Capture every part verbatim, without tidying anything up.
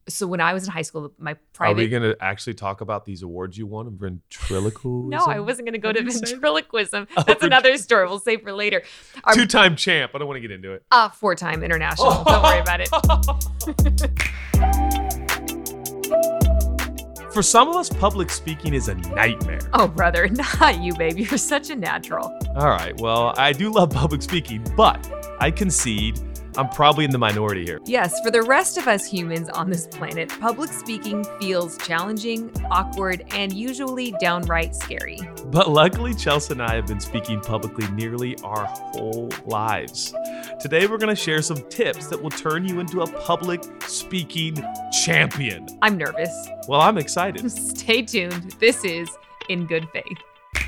So when I was in high school, my Are we private... going to actually talk about these awards you won in ventriloquism? No, I wasn't going to go How to do you say that? ventriloquism. Oh, That's vent- another story. We'll save for later. Our, Two-time champ. I don't want to get into it. uh, four-time international. Don't worry about it. For some of us, public speaking is a nightmare. Oh, brother, not you, babe. You're such a natural. All right, well, I do love public speaking, but I concede I'm probably in the minority here. Yes, for the rest of us humans on this planet, public speaking feels challenging, awkward, and usually downright scary. But luckily, Chelsea and I have been speaking publicly nearly our whole lives. Today, we're going to share some tips that will turn you into a public speaking champion. I'm nervous. Well, I'm excited. Stay tuned. This is In Good Faith.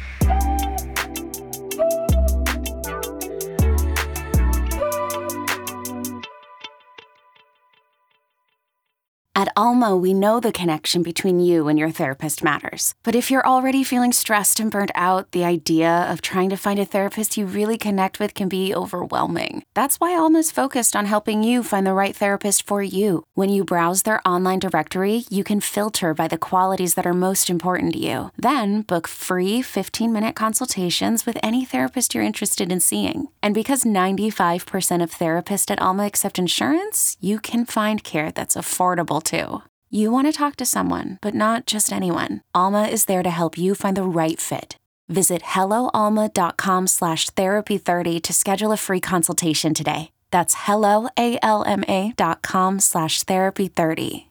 At Alma, we know the connection between you and your therapist matters. But if you're already feeling stressed and burnt out, the idea of trying to find a therapist you really connect with can be overwhelming. That's why Alma's focused on helping you find the right therapist for you. When you browse their online directory, you can filter by the qualities that are most important to you. Then book free fifteen-minute consultations with any therapist you're interested in seeing. And because ninety-five percent of therapists at Alma accept insurance, you can find care that's affordable too. You want to talk to someone, but not just anyone. Alma is there to help you find the right fit. Visit helloalma.com slash therapy30 to schedule a free consultation today. That's helloalma.com slash therapy30.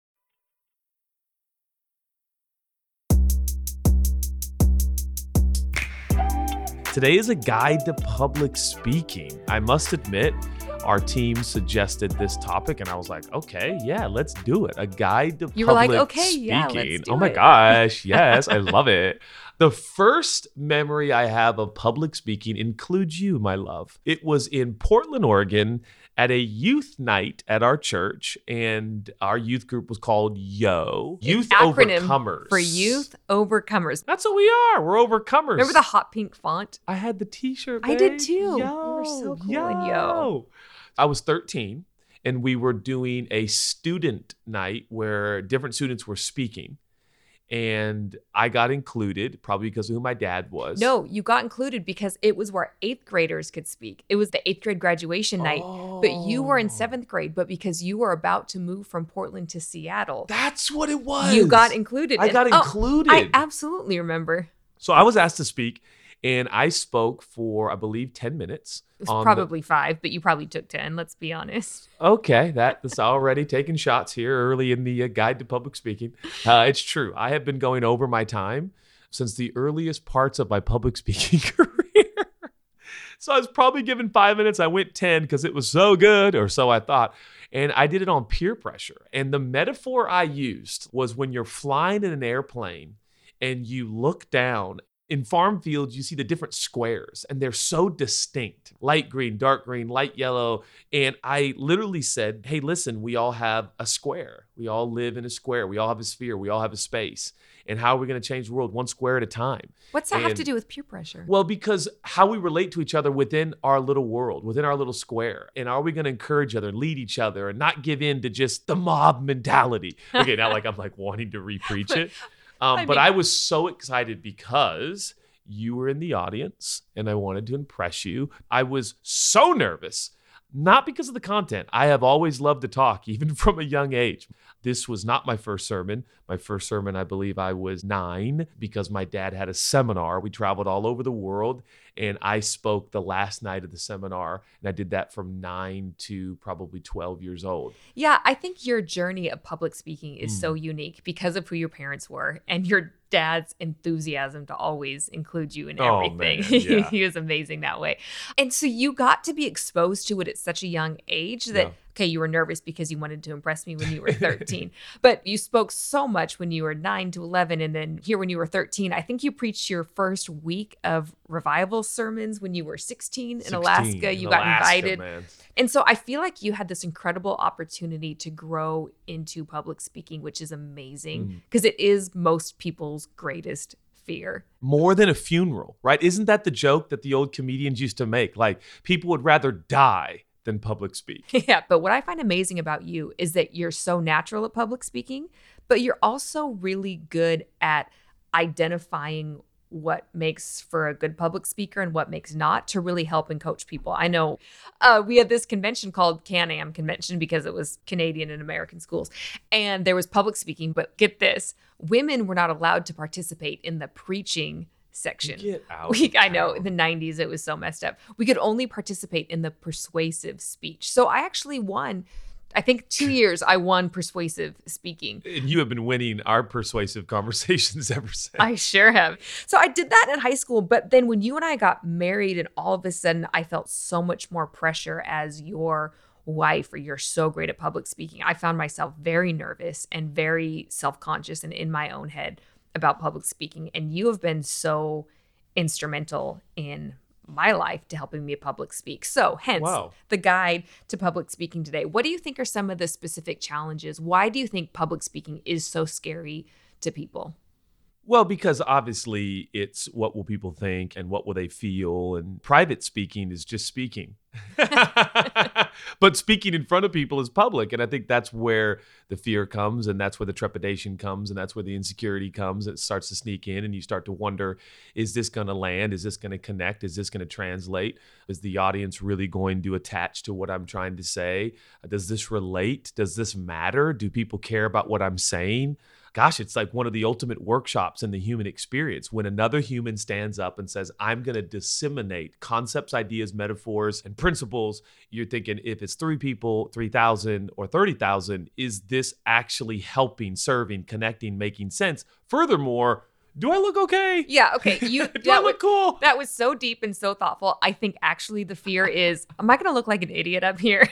Today is a guide to public speaking. I must admit, our team suggested this topic, and I was like, okay, yeah, let's do it. A guide to You were public like, okay, speaking. yeah, let's do oh my it. gosh, yes, I love it. The first memory I have of public speaking includes you, my love. It was in Portland, Oregon, at a youth night at our church, and our youth group was called YO, Youth Acronym Overcomers. for Youth Overcomers. That's what we are. We're overcomers. Remember the hot pink font? I had the t-shirt, I did babe. too. You Yo, were so cool yo. in Yo. I was thirteen, and we were doing a student night where different students were speaking. And I got included, probably because of who my dad was. No, you got included because it was where eighth graders could speak. It was the eighth grade graduation night, Oh. but you were in seventh grade. But because you were about to move from Portland to Seattle, That's what it was. you got included. I And- got oh, included. I absolutely remember. So I was asked to speak, and I spoke for, I believe, ten minutes. It was on the- probably five, but you probably took ten. Let's be honest. Okay, that is already taking shots here early in the uh, guide to public speaking. Uh, it's true. I have been going over my time since the earliest parts of my public speaking career. So I was probably given five minutes. I went ten because it was so good, or so I thought. And I did it on peer pressure. And the metaphor I used was when you're flying in an airplane and you look down. In farm fields, you see the different squares, and they're so distinct. Light green, dark green, light yellow. And I literally said, hey, listen, we all have a square. We all live in a square. We all have a sphere. We all have a space. And how are we going to change the world one square at a time? What's that have And- to do with peer pressure? Well, because how we relate to each other within our little world, within our little square. And are we going to encourage each other, lead each other, and not give in to just the mob mentality? Okay, now like I'm like wanting to re-preach it. Um, I but mean- I was so excited because you were in the audience and I wanted to impress you. I was so nervous, not because of the content. I have always loved to talk, even from a young age. This was not my first sermon. My first sermon, I believe I was nine because my dad had a seminar. We traveled all over the world and I spoke the last night of the seminar. And I did that from nine to probably twelve years old. Yeah, I think your journey of public speaking is Mm. so unique because of who your parents were and your dad's enthusiasm to always include you in Oh, everything. man, yeah. He was amazing that way. And so you got to be exposed to it at such a young age that, Yeah. okay, you were nervous because you wanted to impress me when you were thirteen, but you spoke so much when you were nine to eleven. And then here when you were thirteen, I think you preached your first week of revival sermons when you were sixteen in sixteen, Alaska. You in got Alaska, invited. man. And so I feel like you had this incredible opportunity to grow into public speaking, which is amazing because it is most people's greatest fear. More than a funeral, right? Isn't that the joke that the old comedians used to make? Like, people would rather die than public speak. Yeah, but what I find amazing about you is that you're so natural at public speaking, but you're also really good at identifying what makes for a good public speaker and what makes not, to really help and coach people. I know uh, we had this convention called Can-Am Convention because it was Canadian and American schools. And there was public speaking, but get this, women were not allowed to participate in the preaching section. Get out. We, I know in the nineties, it was so messed up. We could only participate in the persuasive speech. So I actually won. I think two years I won persuasive speaking. And you have been winning our persuasive conversations ever since. I sure have. So I did that in high school. But then when you and I got married and all of a sudden I felt so much more pressure as your wife, or you're so great at public speaking, I found myself very nervous and very self-conscious and in my own head about public speaking. And you have been so instrumental in my life to helping me public speak. So hence Wow. the guide to public speaking today. What do you think are some of the specific challenges? Why do you think public speaking is so scary to people? Well, because obviously it's what will people think and what will they feel, and private speaking is just speaking. But speaking in front of people is public, and I think that's where the fear comes, and that's where the trepidation comes, and that's where the insecurity comes. It starts to sneak in, and you start to wonder, is this going to land? Is this going to connect? Is this going to translate? Is the audience really going to attach to what I'm trying to say? Does this relate? Does this matter? Do people care about what I'm saying? Gosh, it's like one of the ultimate workshops in the human experience. When another human stands up and says, I'm going to disseminate concepts, ideas, metaphors, and principles, you're thinking, if it's three people, three thousand, or thirty thousand, is this actually helping, serving, connecting, making sense? Furthermore, do I look okay? Yeah, okay. You Do I look cool? That was so deep and so thoughtful. I think actually the fear is, am I going to look like an idiot up here?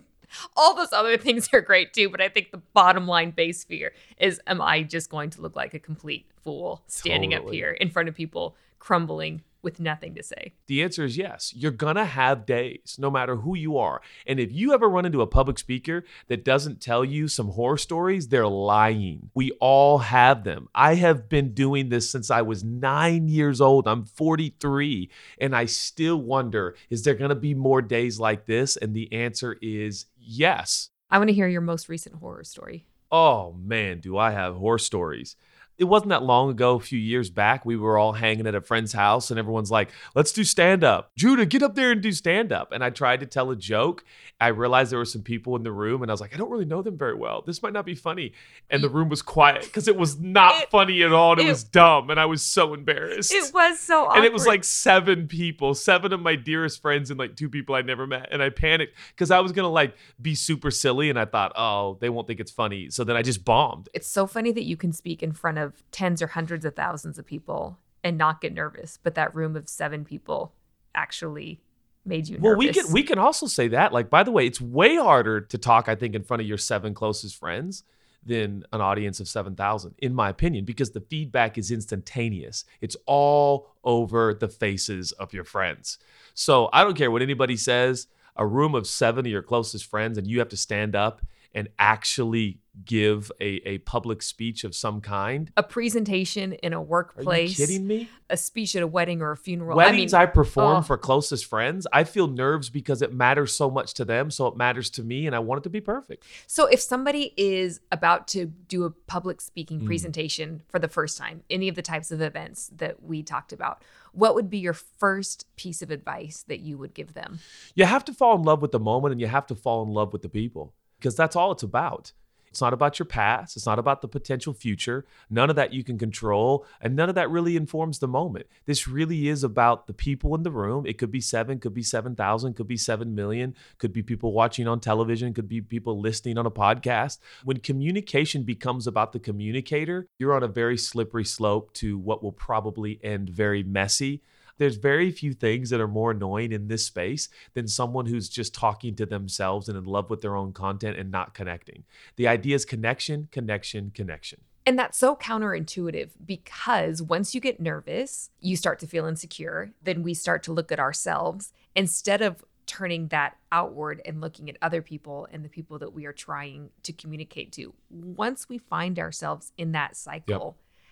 All those other things are great too, but I think the bottom line base fear is, am I just going to look like a complete fool standing Totally. up here in front of people, crumbling with nothing to say? The answer is yes. You're going to have days, no matter who you are. And if you ever run into a public speaker that doesn't tell you some horror stories, they're lying. We all have them. I have been doing this since I was nine years old. I'm forty-three, and I still wonder, is there going to be more days like this? And the answer is yes. I want to hear your most recent horror story. Oh man, do I have horror stories. It wasn't that long ago, a few years back, we were all hanging at a friend's house and everyone's like, let's do stand-up. Judah, get up there and do stand-up. And I tried to tell a joke. I realized there were some people in the room and I was like, I don't really know them very well. This might not be funny. And the room was quiet because it was not It- funny at all. And it, it- was dumb. And I was so embarrassed. It was so awkward. And it was like seven people, seven of my dearest friends and like two people I'd never met. And I panicked because I was going to like be super silly. And I thought, oh, they won't think it's funny. So then I just bombed. It's so funny that you can speak in front of tens or hundreds of thousands of people and not get nervous, but that room of seven people actually made you nervous. Well, we can we can also say that. Like, by the way, it's way harder to talk, I think, in front of your seven closest friends than an audience of seven thousand, in my opinion, because the feedback is instantaneous. It's all over the faces of your friends. So I don't care what anybody says, a room of seven of your closest friends, and you have to stand up and actually give a, a public speech of some kind. A presentation in a Are workplace. you kidding me? A speech at a wedding or a funeral. Weddings I, I mean, perform oh. for closest friends, I feel nerves because it matters so much to them, so it matters to me, and I want it to be perfect. So if somebody is about to do a public speaking Mm. presentation for the first time, any of the types of events that we talked about, what would be your first piece of advice that you would give them? You have to fall in love with the moment, and you have to fall in love with the people, because that's all it's about. It's not about your past. It's not about the potential future. None of that you can control, and none of that really informs the moment. This really is about the people in the room. It could be seven, could be seven thousand, could be seven million, could be people watching on television, could be people listening on a podcast. When communication becomes about the communicator, you're on a very slippery slope to what will probably end very messy. There's very few things that are more annoying in this space than someone who's just talking to themselves and in love with their own content and not connecting. The idea is connection, connection, connection. And that's so counterintuitive because once you get nervous, you start to feel insecure. Then we start to look at ourselves instead of turning that outward and looking at other people and the people that we are trying to communicate to. Once we find ourselves in that cycle,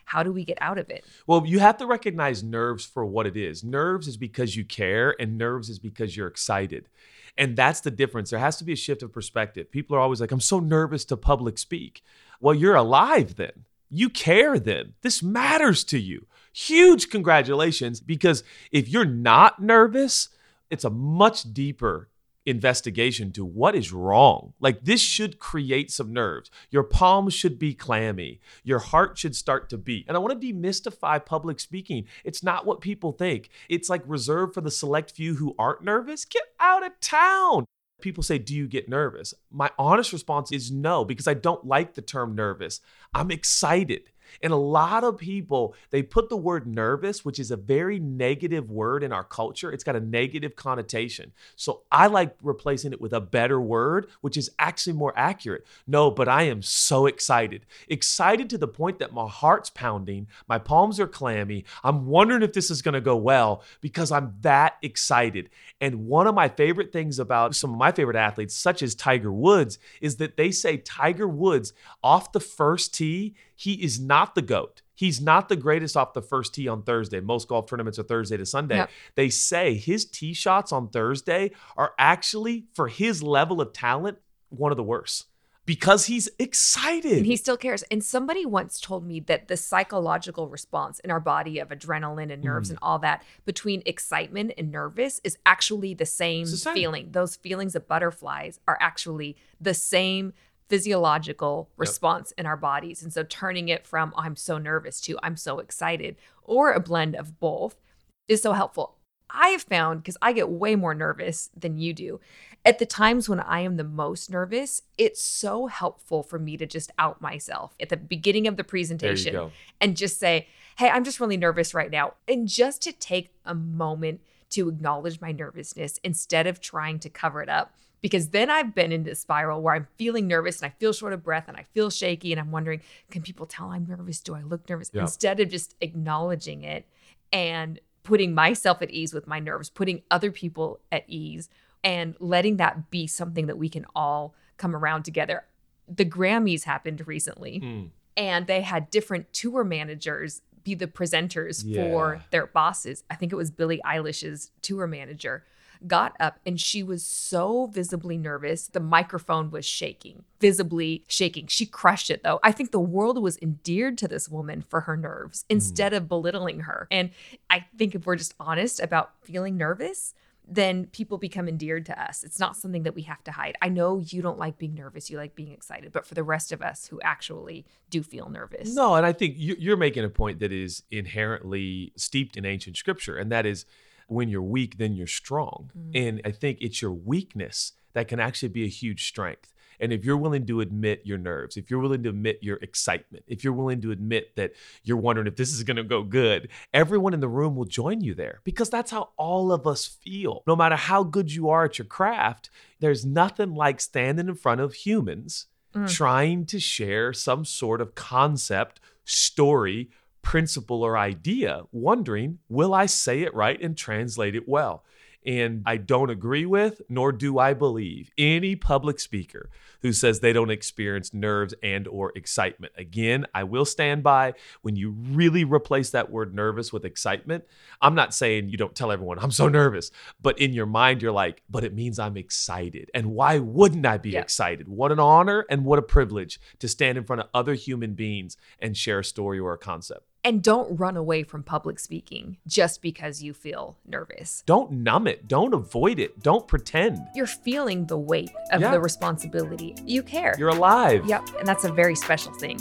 How do we get out of it? Well, you have to recognize nerves for what it is. Nerves is because you care, and nerves is because you're excited. And that's the difference. There has to be a shift of perspective. People are always like, I'm so nervous to public speak. Well, you're alive then. You care then. This matters to you. Huge congratulations, because if you're not nervous, it's a much deeper investigation to what is wrong. Like, this should create some nerves. Your palms should be clammy. Your heart should start to beat. And I want to demystify public speaking. It's not what people think. It's like reserved for the select few who aren't nervous. Get out of town. People say, do you get nervous? My honest response is no, because I don't like the term nervous. I'm excited. And a lot of people, they put the word nervous, which is a very negative word in our culture. It's got a negative connotation. So I like replacing it with a better word, which is actually more accurate. No, but I am so excited. Excited to the point that my heart's pounding, my palms are clammy. I'm wondering if this is going to go well because I'm that excited. And one of my favorite things about some of my favorite athletes, such as Tiger Woods, is that they say Tiger Woods off the first tee, he is not the GOAT. He's not the greatest off the first tee on Thursday. Most golf tournaments are Thursday to Sunday. Yep. They say his tee shots on Thursday are actually, for his level of talent, one of the worst because he's excited. And he still cares. And somebody once told me that the psychological response in our body of adrenaline and nerves mm. and all that between excitement and nervous is actually the same, the same feeling. Those feelings of butterflies are actually the same physiological response yep. in our bodies. And so turning it from, oh, I'm so nervous to I'm so excited, or a blend of both, is so helpful. I have found, because I get way more nervous than you do, at the times when I am the most nervous, it's so helpful for me to just out myself at the beginning of the presentation and just say, hey, I'm just really nervous right now. And just to take a moment to acknowledge my nervousness instead of trying to cover it up. Because then I've been in this spiral where I'm feeling nervous and I feel short of breath and I feel shaky and I'm wondering, can people tell I'm nervous? Do I look nervous? Yeah. Instead of just acknowledging it and putting myself at ease with my nerves, putting other people at ease, and letting that be something that we can all come around together. The Grammys happened recently mm. and they had different tour managers be the presenters yeah. for their bosses. I think it was Billie Eilish's tour manager got up and she was so visibly nervous. The microphone was shaking, visibly shaking. She crushed it though. I think the world was endeared to this woman for her nerves instead mm. of belittling her. And I think if we're just honest about feeling nervous, then people become endeared to us. It's not something that we have to hide. I know you don't like being nervous. You like being excited. But for the rest of us who actually do feel nervous. No, and I think you're making a point that is inherently steeped in ancient scripture. And that is, when you're weak, then you're strong. Mm. And I think it's your weakness that can actually be a huge strength. And if you're willing to admit your nerves, if you're willing to admit your excitement, if you're willing to admit that you're wondering if this is going to go good, everyone in the room will join you there, because that's how all of us feel. No matter how good you are at your craft, there's nothing like standing in front of humans mm. trying to share some sort of concept, story, principle, or idea, wondering, will I say it right and translate it well? And I don't agree with, nor do I believe, any public speaker who says they don't experience nerves and or excitement. Again, I will stand by, when you really replace that word nervous with excitement, I'm not saying you don't tell everyone, I'm so nervous, but in your mind, you're like, but it means I'm excited. And why wouldn't I be yeah. excited? What an honor and what a privilege to stand in front of other human beings and share a story or a concept. And don't run away from public speaking just because you feel nervous. Don't numb it. Don't avoid it. Don't pretend. You're feeling the weight of yeah. the responsibility. You care. You're alive. Yep. And that's a very special thing.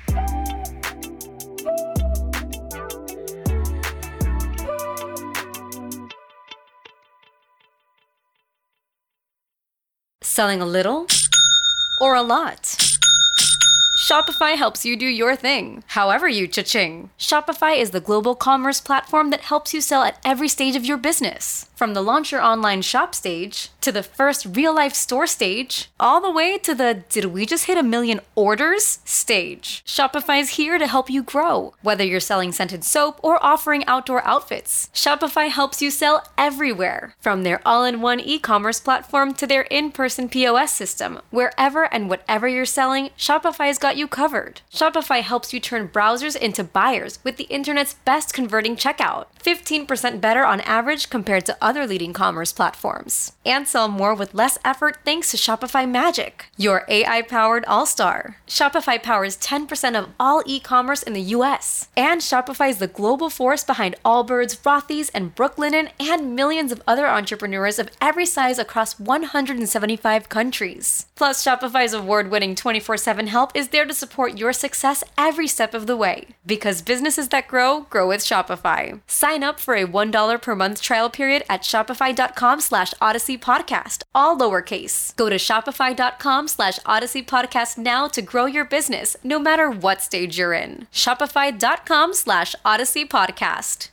Selling a little or a lot? Shopify helps you do your thing, however you cha-ching. Shopify is the global commerce platform that helps you sell at every stage of your business. From the launch your online shop stage, to the first real-life store stage, all the way to the did we just hit a million orders stage. Shopify's here to help you grow. Whether you're selling scented soap or offering outdoor outfits, Shopify helps you sell everywhere. From their all-in-one e-commerce platform to their in-person P O S system, wherever and whatever you're selling, Shopify's got you you covered. Shopify helps you turn browsers into buyers with the internet's best converting checkout, fifteen percent better on average compared to other leading commerce platforms. And sell more with less effort thanks to Shopify Magic, your A I-powered all-star. Shopify powers ten percent of all e-commerce in the U S. And Shopify is the global force behind Allbirds, Rothy's, and Brooklinen, and millions of other entrepreneurs of every size across one hundred seventy-five countries. Plus, Shopify's award-winning twenty-four seven help is there to support your success every step of the way. Because businesses that grow, grow with Shopify. Sign up for a one dollar per month trial period at shopify.com slash Odyssey Podcast, all lowercase. Go to shopify.com slash Odyssey Podcast now to grow your business, no matter what stage you're in. Shopify.com slash Odyssey Podcast.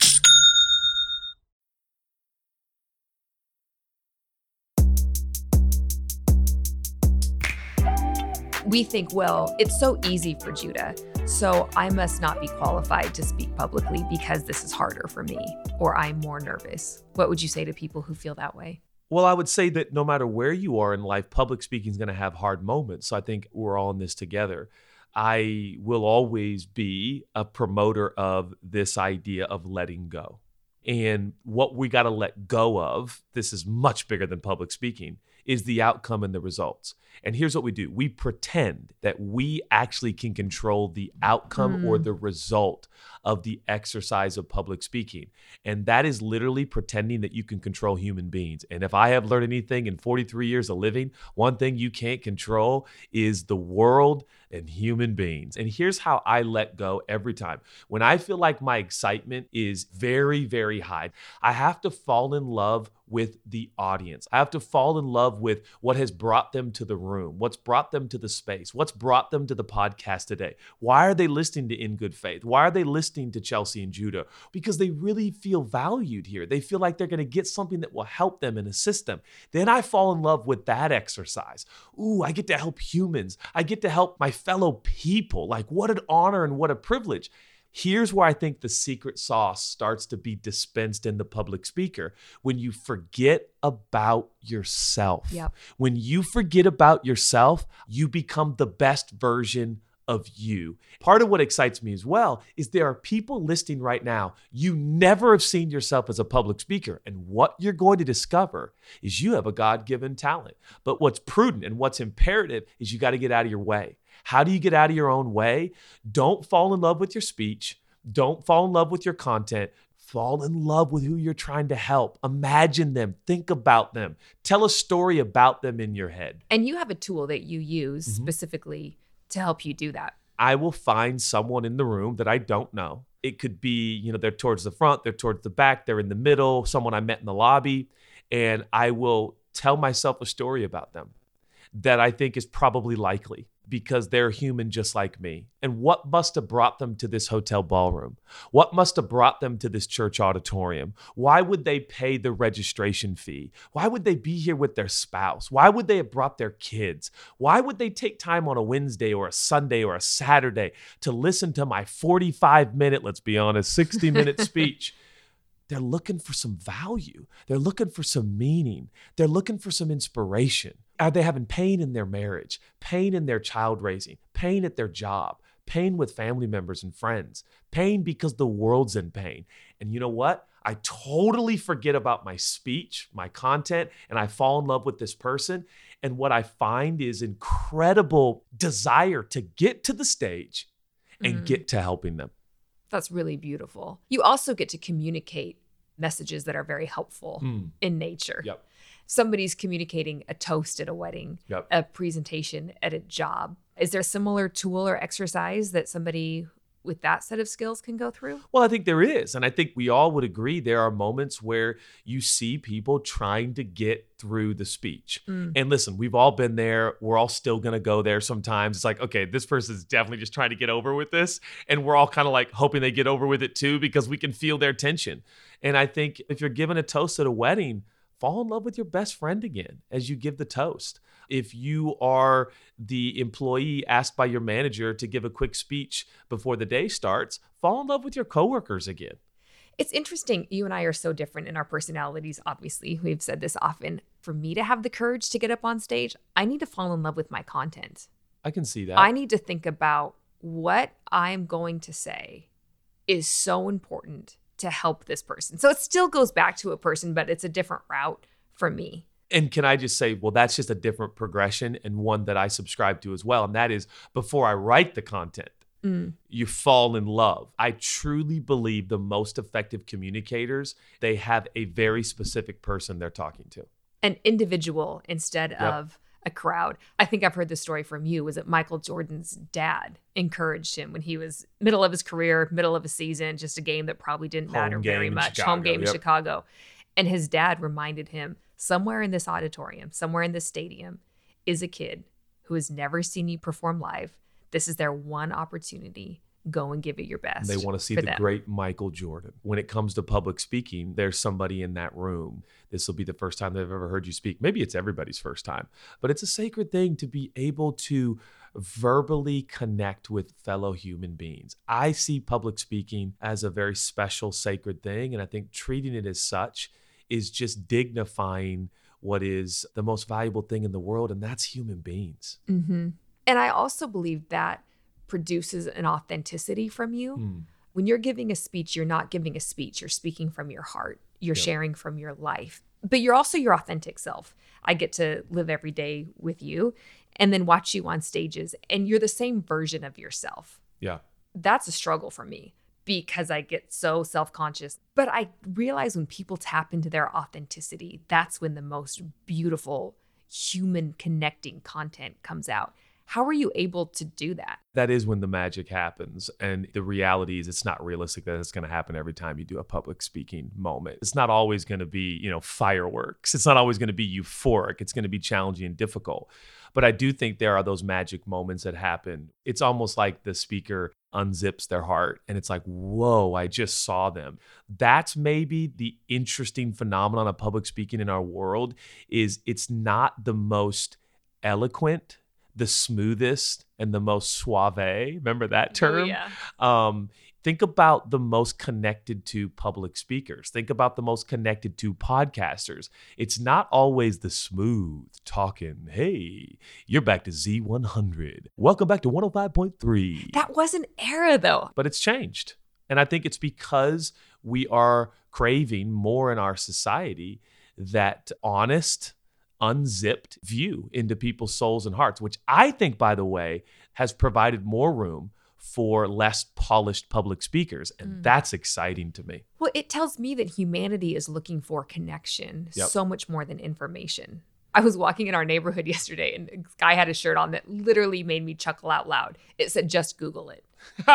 We think, well, it's so easy for Judah, so I must not be qualified to speak publicly because this is harder for me, or I'm more nervous. What would you say to people who feel that way? Well, I would say that no matter where you are in life, public speaking is going to have hard moments. So I think we're all in this together. I will always be a promoter of this idea of letting go. And what we got to let go of, this is much bigger than public speaking, is the outcome and the results. And here's what we do. We pretend that we actually can control the outcome mm. or the result of the exercise of public speaking. And that is literally pretending that you can control human beings. And if I have learned anything in forty-three years of living, one thing you can't control is the world and human beings. And here's how I let go every time. When I feel like my excitement is very, very high, I have to fall in love with the audience. I have to fall in love with what has brought them to the room, what's brought them to the space, what's brought them to the podcast today. Why are they listening to In Good Faith? Why are they listening to Chelsea and Judah? Because they really feel valued here. They feel like they're going to get something that will help them and assist them. Then I fall in love with that exercise. Ooh, I get to help humans. I get to help my fellow people. Like, what an honor and what a privilege. Here's where I think the secret sauce starts to be dispensed in the public speaker. When you forget about yourself. Yep. When you forget about yourself, you become the best version of you. Part of what excites me as well is there are people listening right now. You never have seen yourself as a public speaker. And what you're going to discover is you have a God-given talent. But what's prudent and what's imperative is you got to get out of your way. How do you get out of your own way? Don't fall in love with your speech. Don't fall in love with your content. Fall in love with who you're trying to help. Imagine them. Think about them. Tell a story about them in your head. And you have a tool that you use mm-hmm. specifically to help you do that. I will find someone in the room that I don't know. It could be, you know, they're towards the front, they're towards the back, they're in the middle, someone I met in the lobby, and I will tell myself a story about them that I think is probably likely because they're human just like me. And what must have brought them to this hotel ballroom? What must have brought them to this church auditorium? Why would they pay the registration fee? Why would they be here with their spouse? Why would they have brought their kids? Why would they take time on a Wednesday or a Sunday or a Saturday to listen to my forty-five minute, let's be honest, sixty minute speech? They're looking for some value. They're looking for some meaning. They're looking for some inspiration. Are they having pain in their marriage, pain in their child raising, pain at their job, pain with family members and friends, pain because the world's in pain? And you know what? I totally forget about my speech, my content, and I fall in love with this person. And what I find is incredible desire to get to the stage and mm. get to helping them. That's really beautiful. You also get to communicate messages that are very helpful mm. in nature. Yep. Somebody's communicating a toast at a wedding, yep. a presentation at a job. Is there a similar tool or exercise that somebody with that set of skills can go through? Well, I think there is. And I think we all would agree there are moments where you see people trying to get through the speech. Mm. And listen, we've all been there. We're all still going to go there sometimes. It's like, okay, this person's definitely just trying to get over with this. And we're all kind of like hoping they get over with it too, because we can feel their tension. And I think if you're given a toast at a wedding, fall in love with your best friend again as you give the toast. If you are the employee asked by your manager to give a quick speech before the day starts, fall in love with your coworkers again. It's interesting. You and I are so different in our personalities, obviously. We've said this often. For me to have the courage to get up on stage, I need to fall in love with my content. I can see that. I need to think about what I'm going to say is so important to help this person. So it still goes back to a person, but it's a different route for me. And can I just say, well, that's just a different progression and one that I subscribe to as well. And that is before I write the content, mm. you fall in love. I truly believe the most effective communicators, they have a very specific person they're talking to. An individual instead Yep. of a crowd. I think I've heard this story from you. Was it Michael Jordan's dad encouraged him when he was middle of his career, middle of a season, just a game that probably didn't Home matter game very in much. Chicago, Home game yep. in Chicago. And his dad reminded him, somewhere in this auditorium, somewhere in this stadium is a kid who has never seen you perform live. This is their one opportunity. Go and give it your best. They want to see for the them. great Michael Jordan. When it comes to public speaking, there's somebody in that room. This will be the first time they've ever heard you speak. Maybe it's everybody's first time, but it's a sacred thing to be able to verbally connect with fellow human beings. I see public speaking as a very special, sacred thing, and I think treating it as such is just dignifying what is the most valuable thing in the world, and that's human beings. Mm-hmm. And I also believe that produces an authenticity from you. Mm. When you're giving a speech, you're not giving a speech. You're speaking from your heart. You're yep. sharing from your life. But you're also your authentic self. I get to live every day with you and then watch you on stages, and you're the same version of yourself. Yeah. That's a struggle for me because I get so self-conscious. But I realize when people tap into their authenticity, that's when the most beautiful human connecting content comes out. How are you able to do that? That is when the magic happens. And the reality is it's not realistic that it's going to happen every time you do a public speaking moment. It's not always going to be, you know, fireworks. It's not always going to be euphoric. It's going to be challenging and difficult. But I do think there are those magic moments that happen. It's almost like the speaker unzips their heart and it's like, whoa, I just saw them. That's maybe the interesting phenomenon of public speaking in our world is it's not the most eloquent, the smoothest, and the most suave. Remember that term? Oh, yeah. Um, think about the most connected to public speakers. Think about the most connected to podcasters. It's not always the smooth talking, hey, you're back to Z one hundred. Welcome back to one oh five point three. That was an era, though. But it's changed. And I think it's because we are craving more in our society that honest, unzipped view into people's souls and hearts, which I think, by the way, has provided more room for less polished public speakers. And mm. that's exciting to me. Well, it tells me that humanity is looking for connection yep. so much more than information. I was walking in our neighborhood yesterday and a guy had a shirt on that literally made me chuckle out loud. It said, just Google it.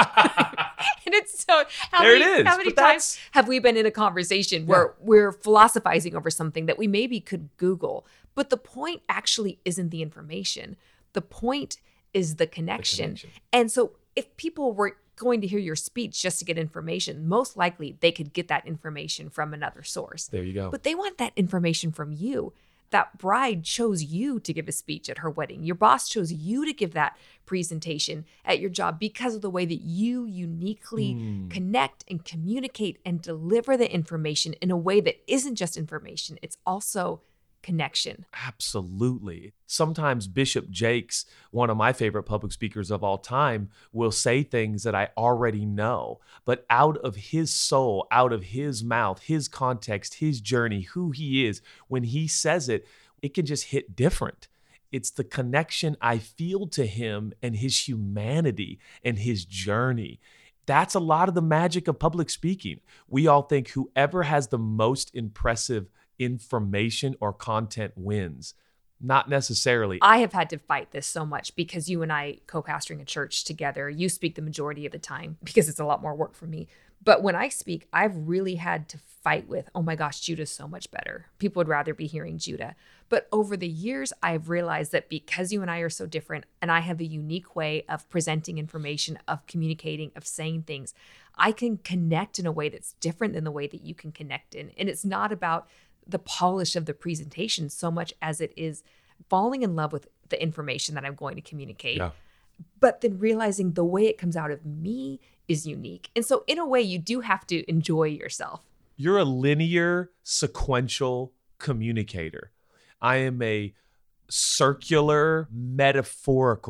And it's so, how there many, it is. how many times have we been in a conversation where yeah. we're philosophizing over something that we maybe could Google? But the point actually isn't the information. The point is the connection. The connection. And so if people were going to hear your speech just to get information, most likely they could get that information from another source. There you go. But they want that information from you. That bride chose you to give a speech at her wedding. Your boss chose you to give that presentation at your job because of the way that you uniquely mm. connect and communicate and deliver the information in a way that isn't just information. It's also connection. Absolutely. Sometimes Bishop Jakes, one of my favorite public speakers of all time, will say things that I already know, but out of his soul, out of his mouth, his context, his journey, who he is, when he says it, it can just hit different. It's the connection I feel to him and his humanity and his journey. That's a lot of the magic of public speaking. We all think whoever has the most impressive information or content wins. Not necessarily. I have had to fight this so much because you and I co-pastoring a church together, you speak the majority of the time because it's a lot more work for me. But when I speak, I've really had to fight with, oh my gosh, Judah's so much better. People would rather be hearing Judah. But over the years, I've realized that because you and I are so different and I have a unique way of presenting information, of communicating, of saying things, I can connect in a way that's different than the way that you can connect in. And it's not about the polish of the presentation so much as it is falling in love with the information that I'm going to communicate, yeah. but then realizing the way it comes out of me is unique. And so in a way, you do have to enjoy yourself. You're a linear, sequential communicator. I am a circular, metaphorical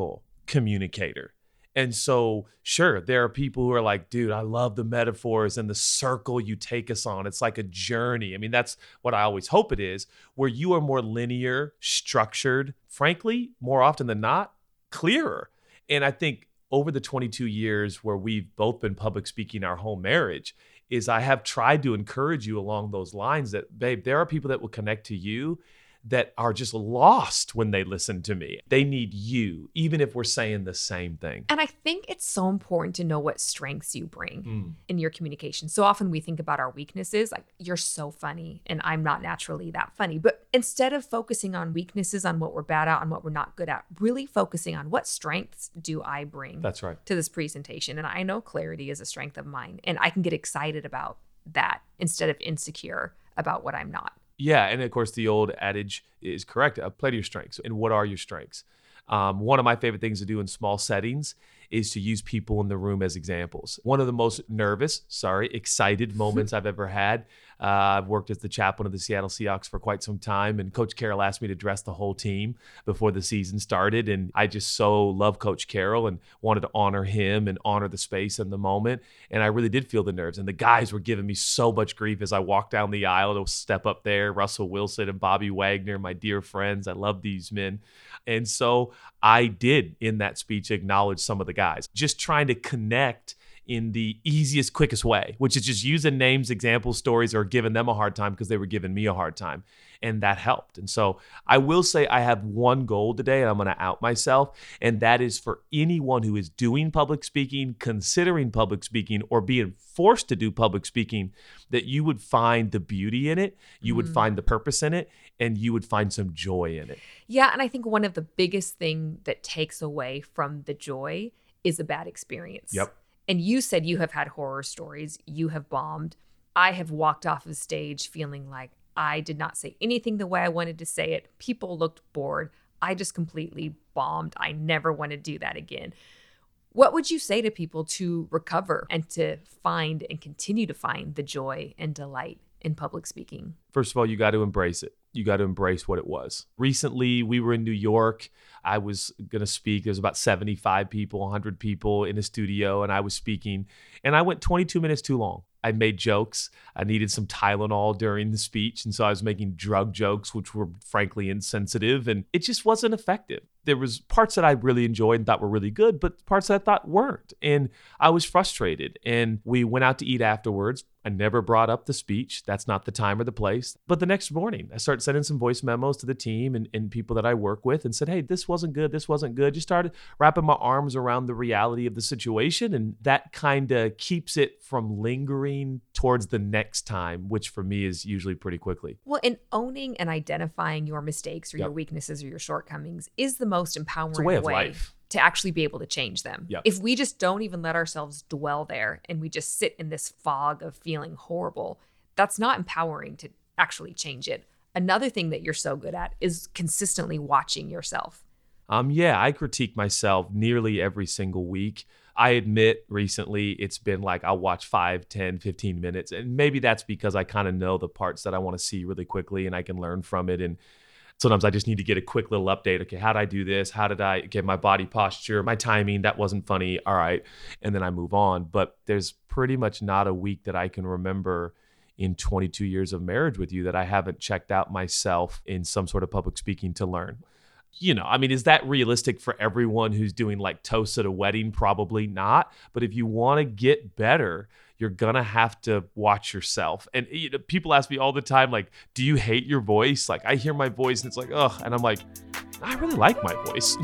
communicator. And so, sure, there are people who are like, dude, I love the metaphors and the circle you take us on. It's like a journey. I mean, that's what I always hope it is, where you are more linear, structured, frankly, more often than not, clearer. And I think over the twenty-two years where we've both been public speaking our whole marriage, is I have tried to encourage you along those lines that, babe, there are people that will connect to you that are just lost when they listen to me. They need you, even if we're saying the same thing. And I think it's so important to know what strengths you bring Mm. in your communication. So often we think about our weaknesses, like, you're so funny and I'm not naturally that funny. But instead of focusing on weaknesses, on what we're bad at, on what we're not good at, really focusing on what strengths do I bring That's right. to this presentation. And I know clarity is a strength of mine, and I can get excited about that instead of insecure about what I'm not. Yeah, and of course, the old adage is correct. Uh, play to your strengths. And what are your strengths? Um, one of my favorite things to do in small settings is to use people in the room as examples. One of the most nervous, sorry, excited moments I've ever had. Uh, I've worked as the chaplain of the Seattle Seahawks for quite some time, and Coach Carroll asked me to dress the whole team before the season started. And I just so love Coach Carroll and wanted to honor him and honor the space and the moment. And I really did feel the nerves. And the guys were giving me so much grief as I walked down the aisle to step up there. Russell Wilson and Bobby Wagner, my dear friends. I love these men. And so I did, in that speech, acknowledge some of the guys, just trying to connect in the easiest, quickest way, which is just using names, examples, stories, or giving them a hard time because they were giving me a hard time. And that helped. And so I will say I have one goal today, and I'm going to out myself. And that is for anyone who is doing public speaking, considering public speaking, or being forced to do public speaking, that you would find the beauty in it, you would Mm. find the purpose in it, and you would find some joy in it. Yeah, and I think one of the biggest thing that takes away from the joy is a bad experience. Yep. And you said you have had horror stories, you have bombed. I have walked off of stage feeling like I did not say anything the way I wanted to say it. People looked bored. I just completely bombed. I never want to do that again. What would you say to people to recover and to find and continue to find the joy and delight in public speaking? First of all, you got to embrace it. You got to embrace what it was. Recently, we were in New York. I was going to speak. There's about seventy-five people, one hundred people in a studio, and I was speaking. And I went twenty-two minutes too long. I made jokes. I needed some Tylenol during the speech. And so I was making drug jokes, which were frankly insensitive. And it just wasn't effective. There was parts that I really enjoyed and thought were really good, but parts that I thought weren't. And I was frustrated. And we went out to eat afterwards. I never brought up the speech. That's not the time or the place. But the next morning, I started sending some voice memos to the team and, and people that I work with and said, hey, this wasn't good. This wasn't good. Just started wrapping my arms around the reality of the situation. And that kind of keeps it from lingering towards the next time, which for me is usually pretty quickly. Well, and owning and identifying your mistakes or Yep. your weaknesses or your shortcomings is the most empowering It's a way of life. to actually be able to change them. Yep. If we just don't even let ourselves dwell there and we just sit in this fog of feeling horrible, that's not empowering to actually change it. Another thing that you're so good at is consistently watching yourself. Um, yeah, I critique myself nearly every single week. I admit recently it's been like I'll watch five, ten, fifteen minutes. And maybe that's because I kind of know the parts that I want to see really quickly and I can learn from it. And sometimes I just need to get a quick little update. Okay, how did I do this? How did I get my body posture, my timing? That wasn't funny. All right. And then I move on. But there's pretty much not a week that I can remember in twenty-two years of marriage with you that I haven't checked out myself in some sort of public speaking to learn. You know, I mean, is that realistic for everyone who's doing like toasts at a wedding? Probably not. But if you want to get better, you're going to have to watch yourself. And you know, people ask me all the time, like, do you hate your voice? Like, I hear my voice and it's like, ugh. And I'm like, I really like my voice.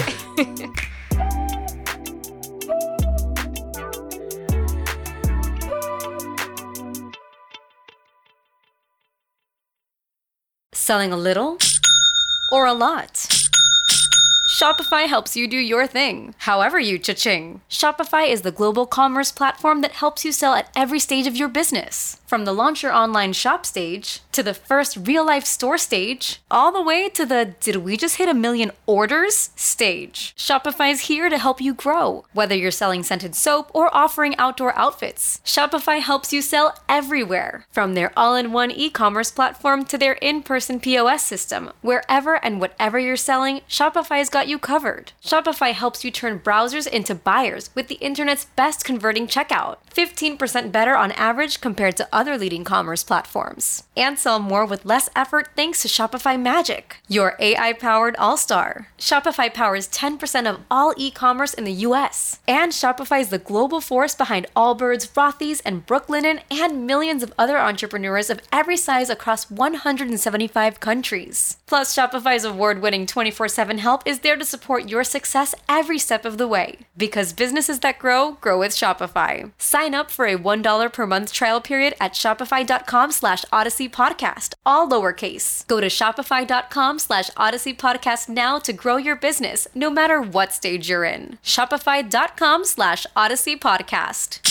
Selling a little or a lot? Shopify helps you do your thing, however you cha-ching. Shopify is the global commerce platform that helps you sell at every stage of your business. From the launch your online shop stage, to the first real-life store stage, all the way to the did we just hit a million orders stage. Shopify's here to help you grow. Whether you're selling scented soap or offering outdoor outfits, Shopify helps you sell everywhere. From their all-in-one e-commerce platform to their in-person P O S system, wherever and whatever you're selling, Shopify's got you covered. Shopify helps you turn browsers into buyers with the internet's best converting checkout, fifteen percent better on average compared to other leading commerce platforms. And sell more with less effort thanks to Shopify Magic, your A I-powered all-star. Shopify powers ten percent of all e-commerce in the U S. And Shopify is the global force behind Allbirds, Rothy's, and Brooklinen, and millions of other entrepreneurs of every size across one hundred seventy-five countries. Plus, Shopify's award-winning twenty-four seven help is there to support your success every step of the way. Because businesses that grow, grow with Shopify. Sign up for a one dollar per month trial period at shopify.com slash odyssey podcast, all lowercase. Go to shopify.com slash odyssey podcast now to grow your business, no matter what stage you're in. Shopify.com slash odyssey podcast.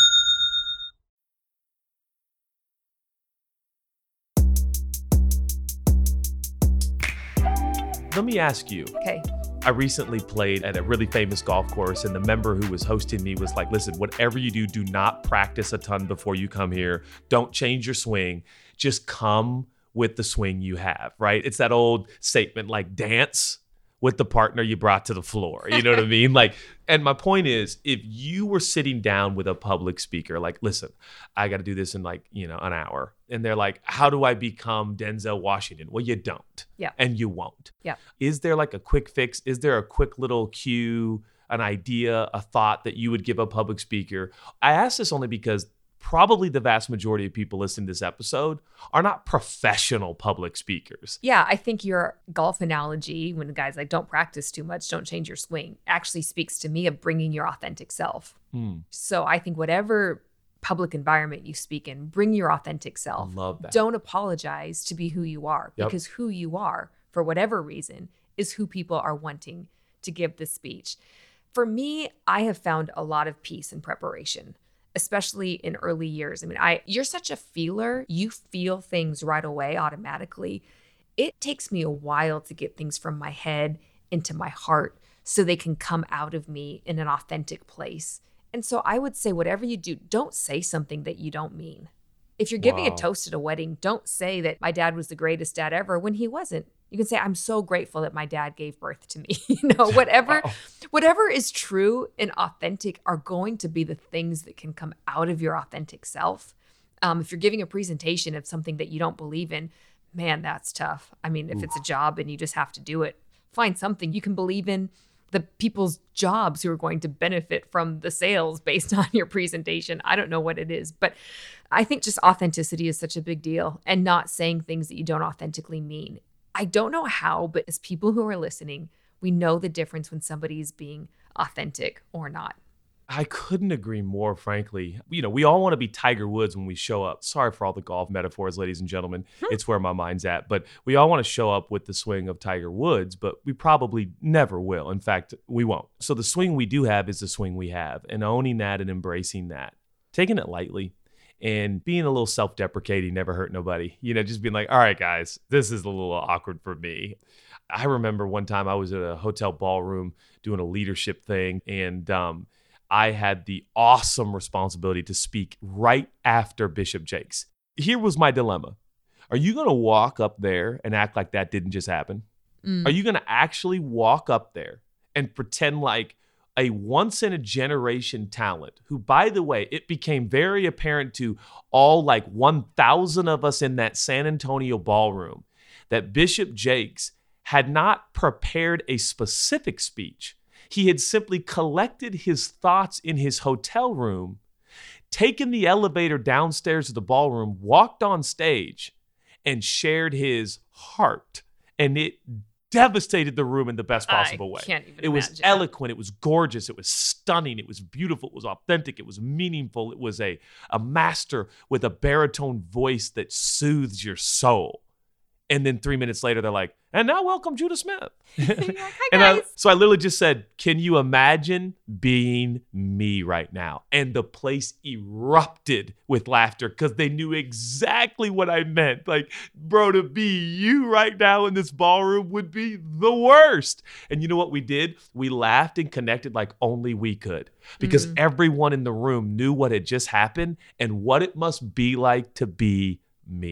Let me ask you. Okay. I recently played at a really famous golf course, and the member who was hosting me was like, listen, whatever you do, do not practice a ton before you come here. Don't change your swing. Just come with the swing you have, right? It's that old statement, like dance with the partner you brought to the floor. You know what I mean? Like, and my point is, if you were sitting down with a public speaker, like, listen, I got to do this in like, you know, an hour. And they're like, how do I become Denzel Washington? Well, you don't. Yeah. And you won't. Yeah. Is there like a quick fix? Is there a quick little cue, an idea, a thought that you would give a public speaker? I ask this only because probably the vast majority of people listening to this episode are not professional public speakers. Yeah, I think your golf analogy, when the guy's like, don't practice too much, don't change your swing, actually speaks to me of bringing your authentic self. Mm. So I think whatever public environment you speak in, bring your authentic self. I love that. Don't apologize to be who you are, Yep. because who you are, for whatever reason, is who people are wanting to give the speech. For me, I have found a lot of peace in preparation, especially in early years. I mean, I you're such a feeler. You feel things right away automatically. It takes me a while to get things from my head into my heart so they can come out of me in an authentic place. And so I would say, whatever you do, don't say something that you don't mean. If you're giving Wow. a toast at a wedding, don't say that my dad was the greatest dad ever when he wasn't. You can say, I'm so grateful that my dad gave birth to me. You know, whatever, Wow. whatever is true and authentic are going to be the things that can come out of your authentic self. Um, if you're giving a presentation of something that you don't believe in, man, that's tough. I mean, if Oof. it's a job and you just have to do it, find something you can believe in. The people's jobs who are going to benefit from the sales based on your presentation. I don't know what it is, but I think just authenticity is such a big deal, and not saying things that you don't authentically mean. I don't know how, but as people who are listening, we know the difference when somebody's being authentic or not. I couldn't agree more, frankly. You know, we all want to be Tiger Woods when we show up. Sorry for all the golf metaphors, ladies and gentlemen. It's where my mind's at. But we all want to show up with the swing of Tiger Woods, but we probably never will. In fact, we won't. So the swing we do have is the swing we have, and owning that and embracing that, taking it lightly, and being a little self-deprecating never hurt nobody. You know, just being like, all right, guys, this is a little awkward for me. I remember one time I was at a hotel ballroom doing a leadership thing, and um, I had the awesome responsibility to speak right after Bishop Jakes. Here was my dilemma. Are you going to walk up there and act like that didn't just happen? Mm. Are you going to actually walk up there and pretend like a once-in-a-generation talent who, by the way, it became very apparent to all like one thousand of us in that San Antonio ballroom that Bishop Jakes had not prepared a specific speech. He had simply collected his thoughts in his hotel room, taken the elevator downstairs to the ballroom, walked on stage, and shared his heart. And it devastated the room in the best possible I way. can't even It was imagine. eloquent. It was gorgeous. It was stunning. It was beautiful. It was authentic. It was meaningful. It was a, a master with a baritone voice that soothes your soul. And then three minutes later, they're like, and now welcome Judah Smith. You're like, hi, And I, guys. so I literally just said, can you imagine being me right now? And the place erupted with laughter because they knew exactly what I meant. Like, bro, to be you right now in this ballroom would be the worst. And you know what we did? We laughed and connected like only we could, because Mm. everyone in the room knew what had just happened and what it must be like to be me.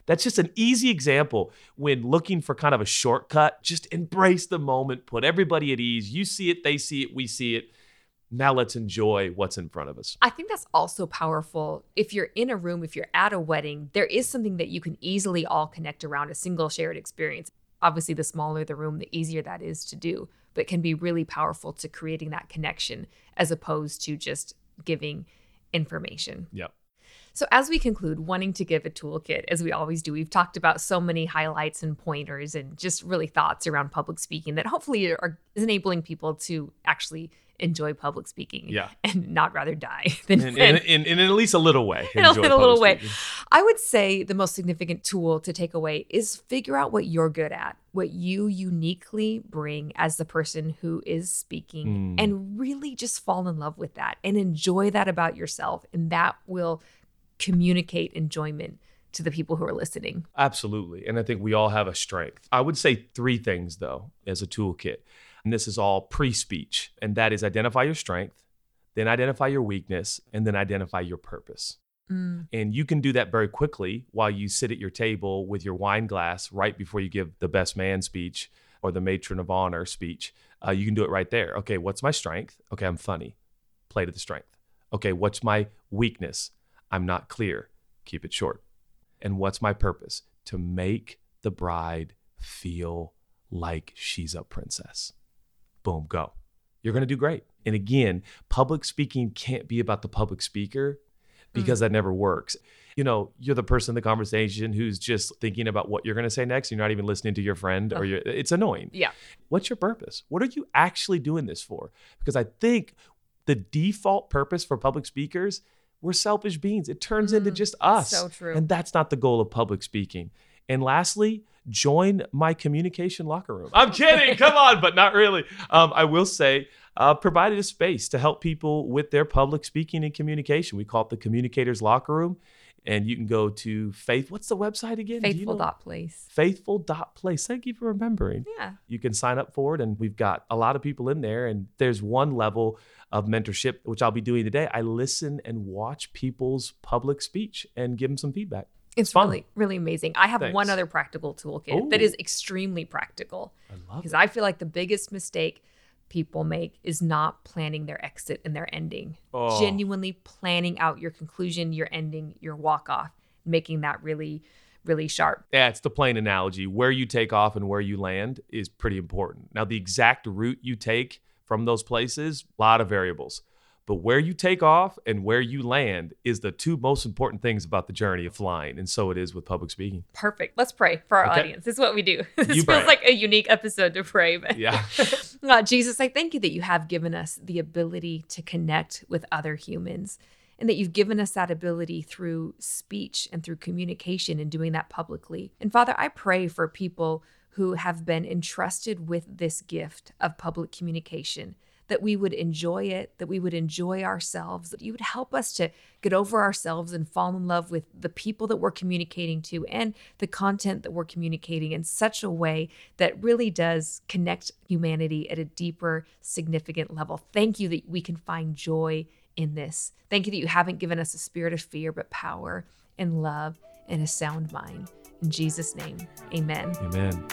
That's just an easy example when looking for kind of a shortcut. Just embrace the moment, put everybody at ease. You see it, they see it, we see it. Now let's enjoy what's in front of us. I think that's also powerful. If you're in a room, if you're at a wedding, there is something that you can easily all connect around, a single shared experience. Obviously, the smaller the room, the easier that is to do, but it can be really powerful to creating that connection as opposed to just giving information. Yep. So as we conclude, wanting to give a toolkit, as we always do, we've talked about so many highlights and pointers and just really thoughts around public speaking that hopefully are enabling people to actually enjoy public speaking yeah. and not rather die than in, in, in, in at least a little way. In a, in a little way. I would say the most significant tool to take away is figure out what you're good at, what you uniquely bring as the person who is speaking, mm. and really just fall in love with that and enjoy that about yourself. And that will communicate enjoyment to the people who are listening. Absolutely. And I think we all have a strength. I would say three things, though, as a toolkit. And this is all pre-speech. And that is identify your strength, then identify your weakness, and then identify your purpose. Mm. And you can do that very quickly while you sit at your table with your wine glass right before you give the best man speech or the matron of honor speech. Uh, you can do it right there. Okay, what's my strength? Okay, I'm funny. Play to the strength. Okay, what's my weakness? I'm not clear. Keep it short. And what's my purpose? To make the bride feel like she's a princess. Boom, go. You're going to do great. And again, public speaking can't be about the public speaker because mm. that never works. You know, you're the person in the conversation who's just thinking about what you're going to say next. You're not even listening to your friend or you're, it's annoying. Yeah. What's your purpose? What are you actually doing this for? Because I think the default purpose for public speakers, we're selfish beings. It turns mm. into just us. So true. And that's not the goal of public speaking. And lastly, join my communication locker room. I'm kidding. Come on, but not really. Um, I will say, uh, provided a space to help people with their public speaking and communication. We call it the Communicators Locker Room. And you can go to Faith. What's the website again? Faithful dot place. Faithful dot place. Thank you for remembering. Yeah. You can sign up for it. And we've got a lot of people in there. And there's one level of mentorship, which I'll be doing today. I listen and watch people's public speech and give them some feedback. It's Fun. really, really amazing. I have Thanks. one other practical toolkit Ooh. that is extremely practical. I love Because it. I feel like the biggest mistake people make is not planning their exit and their ending. Oh. Genuinely planning out your conclusion, your ending, your walk off, making that really, really sharp. Yeah, it's the plane analogy. Where you take off and where you land is pretty important. Now, the exact route you take from those places, a lot of variables. But where you take off and where you land is the two most important things about the journey of flying. And so it is with public speaking. Perfect. Let's pray for our Okay. audience. This is what we do. This You feels pray. like a unique episode to pray. But Yeah. uh, Jesus, I thank you that you have given us the ability to connect with other humans and that you've given us that ability through speech and through communication and doing that publicly. And Father, I pray for people who have been entrusted with this gift of public communication, that we would enjoy it, that we would enjoy ourselves, that you would help us to get over ourselves and fall in love with the people that we're communicating to and the content that we're communicating in such a way that really does connect humanity at a deeper, significant level. Thank you that we can find joy in this. Thank you that you haven't given us a spirit of fear, but power and love and a sound mind. In Jesus' name, amen. Amen.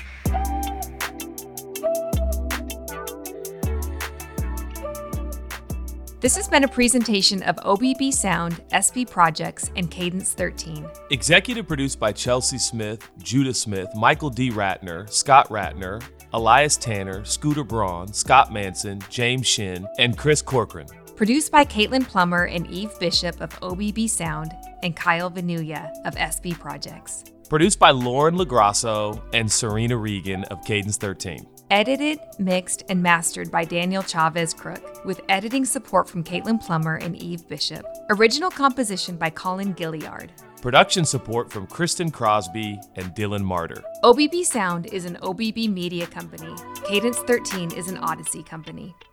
This has been a presentation of O B B Sound, S B Projects, and Cadence thirteen. Executive produced by Chelsea Smith, Judah Smith, Michael D. Ratner, Scott Ratner, Elias Tanner, Scooter Braun, Scott Manson, James Shin, and Chris Corcoran. Produced by Caitlin Plummer and Eve Bishop of O B B Sound and Kyle Vanuya of S B Projects. Produced by Lauren LaGrasso and Serena Regan of Cadence thirteen. Edited, mixed, and mastered by Daniel Chavez Crook, with editing support from Caitlin Plummer and Eve Bishop. Original composition by Colin Gilliard. Production support from Kristen Crosby and Dylan Martyr. O B B Sound is an O B B media company. Cadence thirteen is an Odyssey company.